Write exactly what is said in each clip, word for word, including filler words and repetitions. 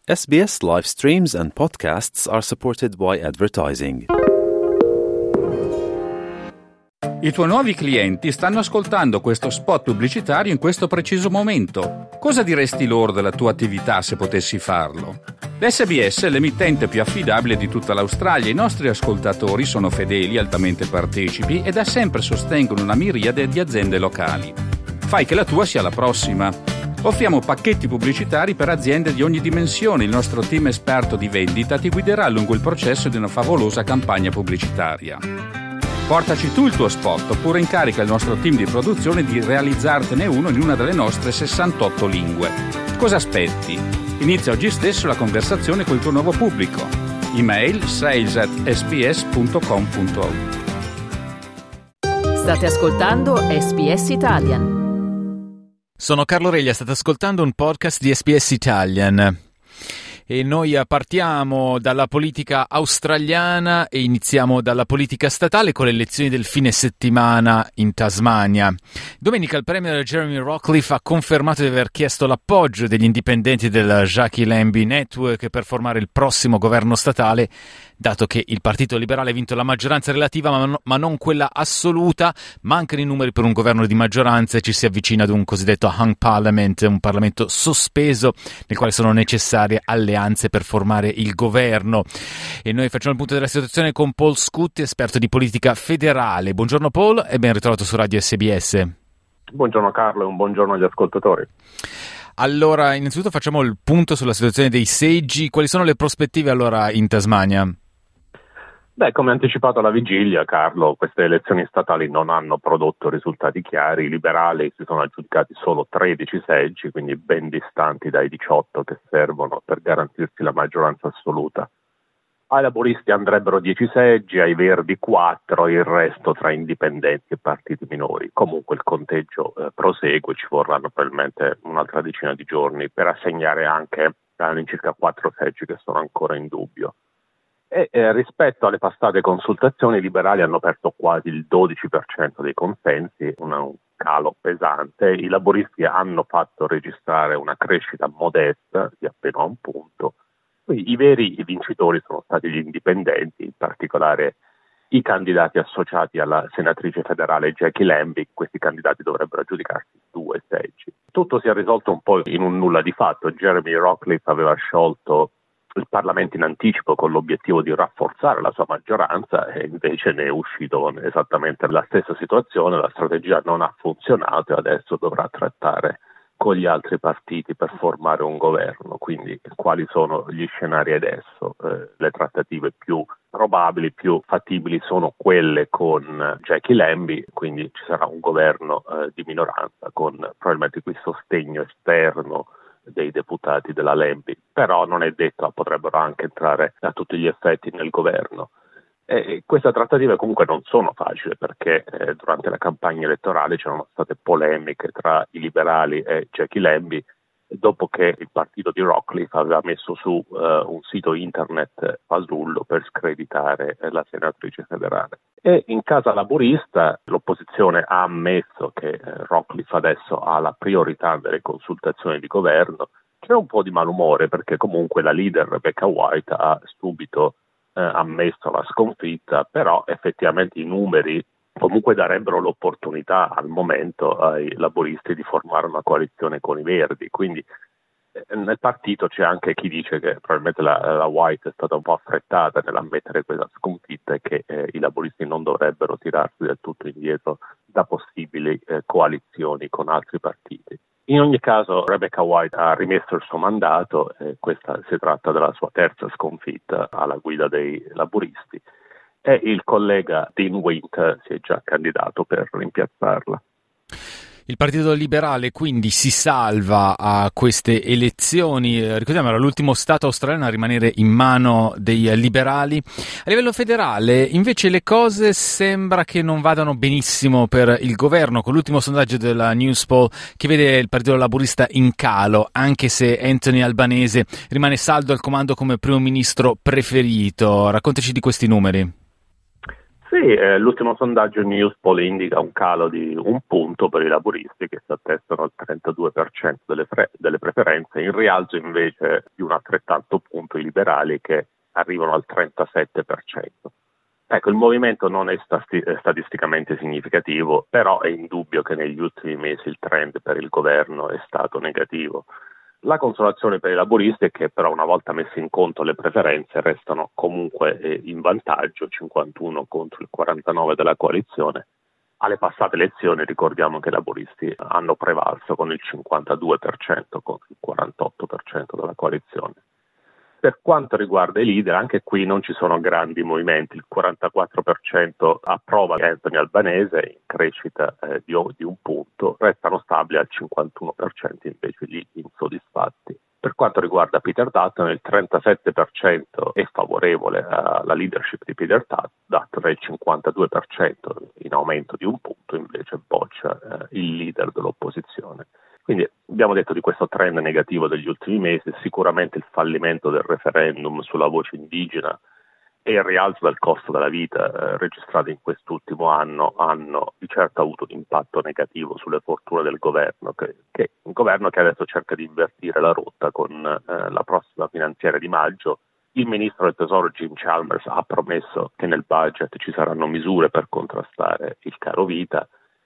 S B S live streams and podcasts are supported by advertising. I tuoi nuovi clienti stanno ascoltando questo spot pubblicitario in questo preciso momento. Cosa diresti loro della tua attività se potessi farlo? L'S B S è l'emittente più affidabile di tutta l'Australia. I nostri ascoltatori sono fedeli, altamente partecipi e da sempre sostengono una miriade di aziende locali. Fai che la tua sia la prossima. Offriamo pacchetti pubblicitari per aziende di ogni dimensione. Il nostro team esperto di vendita ti guiderà lungo il processo di una favolosa campagna pubblicitaria. Portaci tu il tuo spot oppure incarica il nostro team di produzione di realizzartene uno in una delle nostre sessantotto lingue. Cosa aspetti? Inizia oggi stesso la conversazione col tuo nuovo pubblico. Email sales at s b s punto com punto a u. State ascoltando S B S Italian. Sono Carlo Reglia, state ascoltando un podcast di S B S Italian e noi partiamo dalla politica australiana e iniziamo dalla politica statale con le elezioni del fine settimana in Tasmania. Domenica il premier Jeremy Rockliff ha confermato di aver chiesto l'appoggio degli indipendenti del Jackie Lambie Network per formare il prossimo governo statale, dato che il Partito Liberale ha vinto la maggioranza relativa ma, no, ma non quella assoluta. Mancano i numeri per un governo di maggioranza e ci si avvicina ad un cosiddetto hung parliament, un Parlamento sospeso nel quale sono necessarie alleanze per formare il governo. E noi facciamo il punto della situazione con Paul Scutti, esperto di politica federale. Buongiorno Paul e ben ritrovato su Radio S B S. Buongiorno Carlo e un buongiorno agli ascoltatori. Allora, innanzitutto facciamo il punto sulla situazione dei seggi. Quali sono le prospettive allora in Tasmania? Beh, come anticipato alla vigilia, Carlo, queste elezioni statali non hanno prodotto risultati chiari. I liberali si sono aggiudicati solo tredici seggi, quindi ben distanti dai diciotto che servono per garantirsi la maggioranza assoluta. Ai laburisti andrebbero dieci seggi, ai verdi quattro, il resto tra indipendenti e partiti minori. Comunque il conteggio eh, prosegue, ci vorranno probabilmente un'altra decina di giorni per assegnare anche all'incirca quattro seggi che sono ancora in dubbio. E eh, rispetto alle passate consultazioni i liberali hanno perso quasi il dodici per cento dei consensi, una, un calo pesante. I laburisti hanno fatto registrare una crescita modesta di appena un punto. I veri vincitori sono stati gli indipendenti, in particolare i candidati associati alla senatrice federale Jackie Lambie. Questi candidati dovrebbero aggiudicarsi due seggi. Tutto si è risolto un po' in un nulla di fatto. Jeremy Rockliff aveva sciolto il Parlamento in anticipo con l'obiettivo di rafforzare la sua maggioranza e invece ne è uscito con esattamente la stessa situazione. La strategia non ha funzionato e adesso dovrà trattare con gli altri partiti per formare un governo. Quindi quali sono gli scenari adesso? Eh, le trattative più probabili, più fattibili sono quelle con Jackie Lambie, quindi ci sarà un governo eh, di minoranza con probabilmente qui sostegno esterno dei deputati della Lambie, però non è detto, potrebbero anche entrare a tutti gli effetti nel governo. E queste trattative comunque non sono facili perché eh, durante la campagna elettorale c'erano state polemiche tra i liberali e Jackie Lambie dopo che il partito di Rockliff aveva messo su uh, un sito internet fasullo per screditare eh, la senatrice federale. E in casa laburista l'opposizione ha ammesso che eh, Rockliff adesso ha la priorità delle consultazioni di governo. C'è un po' di malumore perché comunque la leader Rebecca White ha subito eh, ammesso la sconfitta, però effettivamente i numeri comunque darebbero l'opportunità al momento ai laburisti di formare una coalizione con i Verdi. Quindi eh, nel partito c'è anche chi dice che probabilmente la, la White è stata un po' affrettata nell'ammettere questa sconfitta e che eh, i laburisti non dovrebbero tirarsi del tutto indietro da possibili eh, coalizioni con altri partiti. In ogni caso Rebecca White ha rimesso il suo mandato e questa si tratta della sua terza sconfitta alla guida dei laburisti. E il collega Dean Wint si è già candidato per rimpiazzarla. Il Partito Liberale quindi si salva a queste elezioni. Ricordiamo, era l'ultimo Stato australiano a rimanere in mano dei liberali. A livello federale invece le cose sembra che non vadano benissimo per il governo, con l'ultimo sondaggio della Newspoll che vede il Partito Laburista in calo, anche se Anthony Albanese rimane saldo al comando come primo ministro preferito. Raccontaci di questi numeri. Sì, eh, l'ultimo sondaggio Newspoll indica un calo di un punto per i laburisti che si attestano al trentadue per cento delle, fre- delle preferenze, in rialzo invece di un altrettanto punto i liberali che arrivano al trentasette per cento. Ecco, il movimento non è stati- statisticamente significativo, però è indubbio che negli ultimi mesi il trend per il governo è stato negativo. La consolazione per i laburisti è che però una volta messe in conto le preferenze restano comunque eh, in vantaggio, cinquantuno contro il quarantanove della coalizione. Alle passate elezioni ricordiamo che i laburisti hanno prevalso con il cinquantadue per cento contro il quarantotto per cento della coalizione. Per quanto riguarda i leader, anche qui non ci sono grandi movimenti, il quarantaquattro per cento approva Anthony Albanese in crescita eh, di, di un punto, restano stabili al cinquantuno per cento invece gli insoddisfatti. Per quanto riguarda Peter Dutton, il trentasette per cento è favorevole alla leadership di Peter Dutton e il cinquantadue per cento in aumento di un punto invece boccia eh, il leader dell'opposizione. Quindi abbiamo detto di questo trend negativo degli ultimi mesi, sicuramente il fallimento del referendum sulla voce indigena e il rialzo del costo della vita eh, registrati in quest'ultimo anno hanno di certo avuto un impatto negativo sulle fortune del governo, che, che un governo che adesso cerca di invertire la rotta con eh, la prossima finanziaria di maggio. Il ministro del tesoro Jim Chalmers ha promesso che nel budget ci saranno misure per contrastare il caro vita.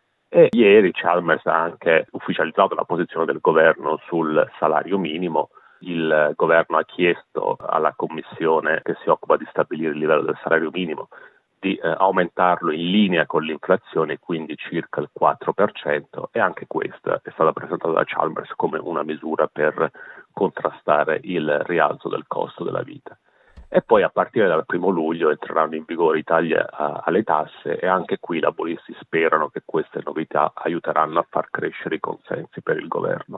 E ieri Chalmers ha anche ufficializzato la posizione del governo sul salario minimo. Il governo ha chiesto alla commissione che si occupa di stabilire il livello del salario minimo di eh, aumentarlo in linea con l'inflazione, quindi circa il quattro per cento, e anche questa è stata presentata da Chalmers come una misura per contrastare il rialzo del costo della vita. E poi a partire dal primo luglio entreranno in vigore i tagli a, alle tasse e anche qui i laburisti sperano che queste novità aiuteranno a far crescere i consensi per il governo.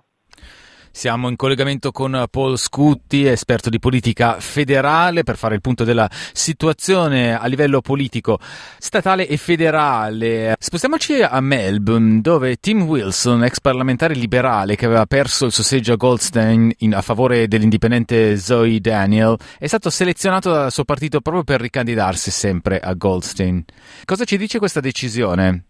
Siamo in collegamento con Paul Scutti, esperto di politica federale, per fare il punto della situazione a livello politico statale e federale. Spostiamoci a Melbourne, dove Tim Wilson, ex parlamentare liberale che aveva perso il suo seggio a Goldstein in, a favore dell'indipendente Zoe Daniel, è stato selezionato dal suo partito proprio per ricandidarsi sempre a Goldstein. Cosa ci dice questa decisione?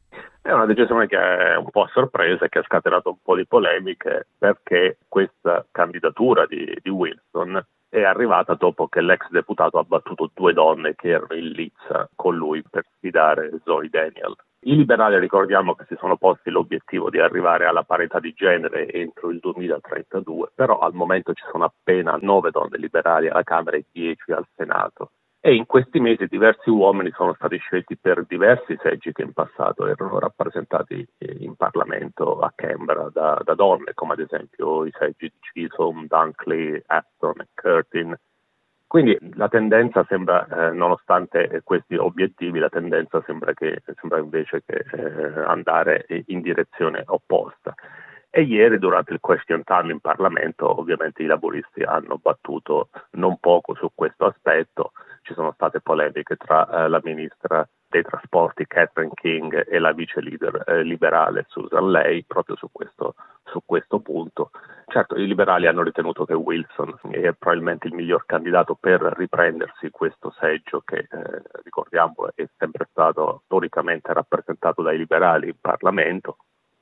È una decisione che è un po' a sorpresa e che ha scatenato un po' di polemiche, perché questa candidatura di, di Wilson è arrivata dopo che l'ex deputato ha battuto due donne che erano in lizza con lui per sfidare Zoe Daniel. I liberali ricordiamo che si sono posti l'obiettivo di arrivare alla parità di genere entro il duemilatrentadue, però al momento ci sono appena nove donne liberali alla Camera e dieci al Senato. E in questi mesi diversi uomini sono stati scelti per diversi seggi che in passato erano rappresentati in Parlamento a Canberra da, da donne, come ad esempio i seggi di Chisholm, Dunkley, Aston e Curtin. Quindi la tendenza sembra, eh, nonostante questi obiettivi, la tendenza sembra, che, sembra invece che eh, andare in direzione opposta. E ieri durante il question time in Parlamento ovviamente i laburisti hanno battuto non poco su questo aspetto. Ci sono state polemiche tra eh, la ministra dei trasporti Catherine King e la vice leader eh, liberale Susan Ley proprio su questo, su questo punto. Certo, i liberali hanno ritenuto che Wilson è probabilmente il miglior candidato per riprendersi questo seggio che eh, ricordiamo è sempre stato storicamente rappresentato dai liberali in Parlamento.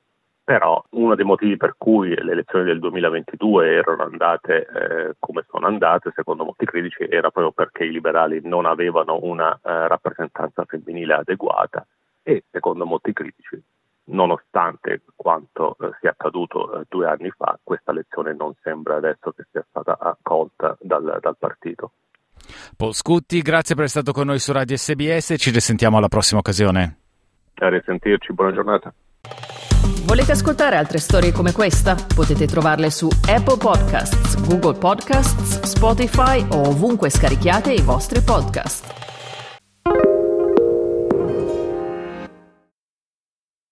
Però uno dei motivi per cui le elezioni del duemilaventidue erano andate eh, come sono andate, secondo molti critici, era proprio perché i liberali non avevano una eh, rappresentanza femminile adeguata e, secondo molti critici, nonostante quanto eh, sia accaduto eh, due anni fa, questa elezione non sembra adesso che sia stata accolta dal, dal partito. Paul Scutti, grazie per essere stato con noi su Radio S B S, ci risentiamo alla prossima occasione. A risentirci, buona giornata. Volete ascoltare altre storie come questa? Potete trovarle su Apple Podcasts, Google Podcasts, Spotify o ovunque scarichiate i vostri podcast.